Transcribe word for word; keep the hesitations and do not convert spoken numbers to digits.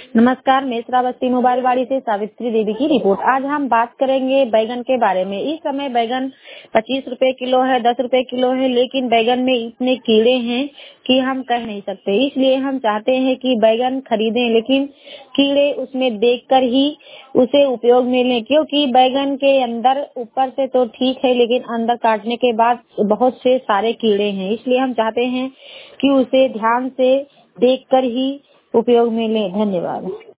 नमस्कार, मैं श्रावस्ती मोबाइलवाड़ी से सावित्री देवी की रिपोर्ट। आज हम बात करेंगे बैगन के बारे में। इस समय बैगन पच्चीस रुपए किलो है, दस रुपए किलो है, लेकिन बैगन में इतने कीड़े हैं कि हम कह नहीं सकते। इसलिए हम चाहते हैं कि बैगन खरीदें, लेकिन कीड़े उसमें देखकर ही उसे उपयोग में लें, क्योंकि बैगन के अंदर ऊपर से तो ठीक है, लेकिन अंदर काटने के बाद बहुत से सारे कीड़े हैं। इसलिए हम चाहते हैं कि उसे ध्यान से देखकर ही उपयोग में लें। धन्यवाद।